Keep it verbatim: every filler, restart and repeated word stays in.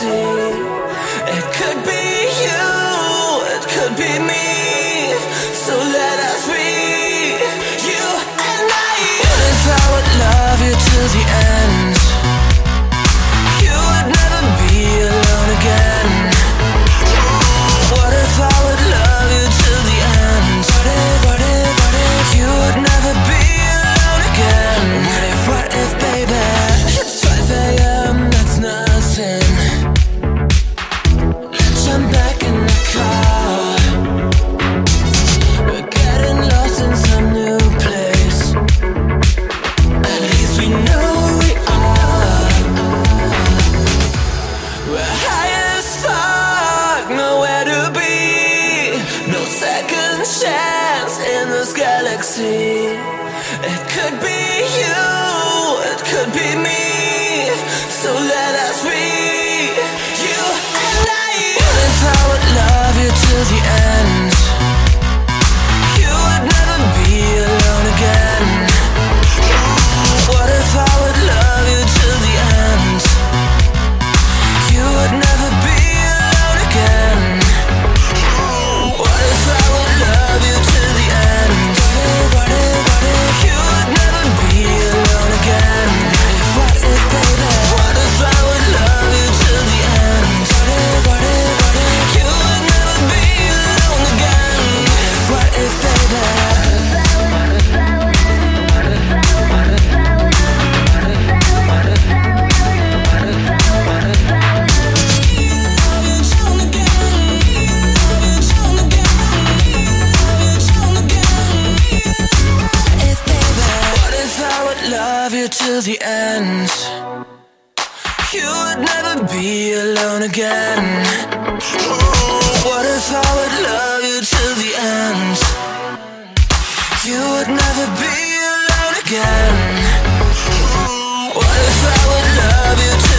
galaxy. It could be you, it could be me. So let us be you and I. What if I would love you till the end? You would never be alone again. What if I would love you till the end? What if, what if, what if you would never be alone again? What if, what if, baby? It's five a m, that's nothing. Let's jump back in the car. We're getting lost in some new place. At least we know we are. We're high as fuck, nowhere to be. No second chance in this galaxy. It could be you, it could be me. So let us be you and I. What if I would love you till the end? You would never be alone again. What if I would love you till the end? You would never be alone again. What if I would love you till the end? What if, what if you would never be alone again? What if, baby? What if I would love you till the end? What if, what if, what if you would never be alone again? What if, baby? Love you till the end. You would never be alone again. What if I would love you till the end? You would never be alone again. What if I would love you till